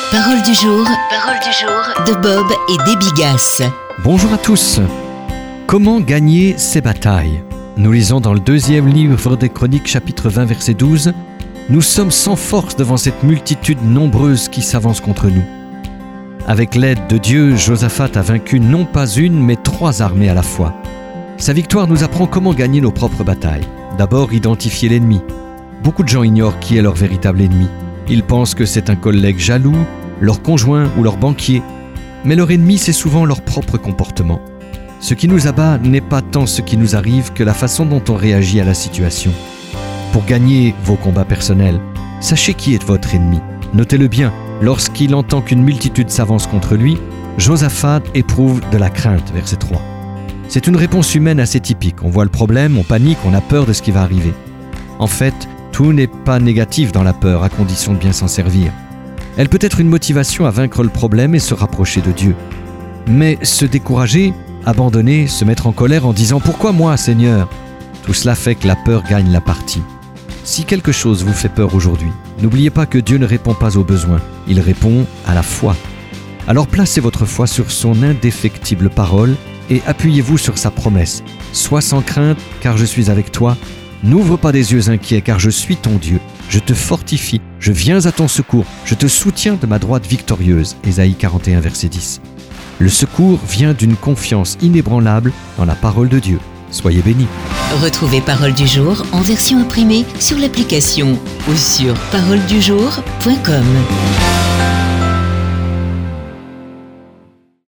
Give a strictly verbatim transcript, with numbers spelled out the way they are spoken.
Parole du jour, parole du jour de Bob et Debbie Gass. Bonjour à tous. Comment gagner ces batailles ? Nous lisons dans le deuxième livre des Chroniques, chapitre vingt, verset douze. Nous sommes sans force devant cette multitude nombreuse qui s'avance contre nous. Avec l'aide de Dieu, Josaphat a vaincu non pas une, mais trois armées à la fois. Sa victoire nous apprend comment gagner nos propres batailles. D'abord, identifier l'ennemi. Beaucoup de gens ignorent qui est leur véritable ennemi. Ils pensent que c'est un collègue jaloux, leur conjoint ou leur banquier. Mais leur ennemi, c'est souvent leur propre comportement. Ce qui nous abat n'est pas tant ce qui nous arrive que la façon dont on réagit à la situation. Pour gagner vos combats personnels, sachez qui est votre ennemi. Notez-le bien, lorsqu'il entend qu'une multitude s'avance contre lui, Josaphat éprouve de la crainte, verset trois. C'est une réponse humaine assez typique. On voit le problème, on panique, on a peur de ce qui va arriver. En fait, tout n'est pas négatif dans la peur, à condition de bien s'en servir. Elle peut être une motivation à vaincre le problème et se rapprocher de Dieu. Mais se décourager, abandonner, se mettre en colère en disant « Pourquoi moi, Seigneur ?» Tout cela fait que la peur gagne la partie. Si quelque chose vous fait peur aujourd'hui, n'oubliez pas que Dieu ne répond pas aux besoins, il répond à la foi. Alors placez votre foi sur son indéfectible parole et appuyez-vous sur sa promesse. « Sois sans crainte, car je suis avec toi. N'ouvre pas des yeux inquiets, car je suis ton Dieu. Je te fortifie, je viens à ton secours, je te soutiens de ma droite victorieuse. » Ésaïe quarante et un, verset dix. Le secours vient d'une confiance inébranlable dans la parole de Dieu. Soyez bénis. Retrouvez Parole du jour en version imprimée sur l'application ou sur parole du jour point com.